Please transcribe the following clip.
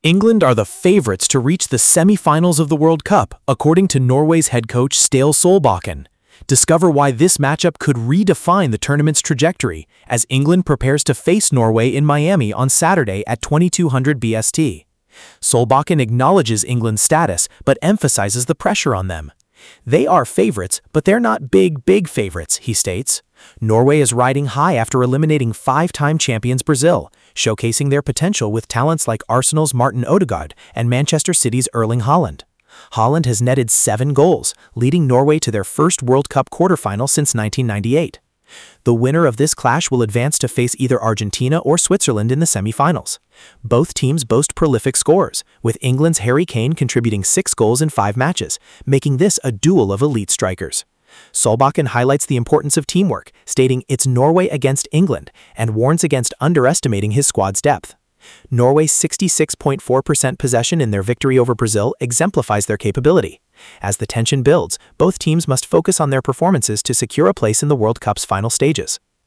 England are the favourites to reach the semi-finals of the World Cup, according to Norway's head coach Ståle Solbakken. Discover why this matchup could redefine the tournament's trajectory as England prepares to face Norway in Miami on Saturday at 2200 BST. Solbakken acknowledges England's status but emphasizes the pressure on them. They are favourites, but they're not big favourites, he states. Norway is riding high after eliminating five-time champions Brazil, showcasing their potential with talents like Arsenal's Martin Odegaard and Manchester City's Erling Haaland. Haaland has netted 7 goals, leading Norway to their first World Cup quarterfinal since 1998. The winner of this clash will advance to face either Argentina or Switzerland in the semi-finals. Both teams boast prolific scores, with England's Harry Kane contributing 6 goals in 5 matches, making this a duel of elite strikers. Solbakken highlights the importance of teamwork, stating it's Norway against England, and warns against underestimating his squad's depth. Norway's 66.4% possession in their victory over Brazil exemplifies their capability. As the tension builds, both teams must focus on their performances to secure a place in the World Cup's final stages.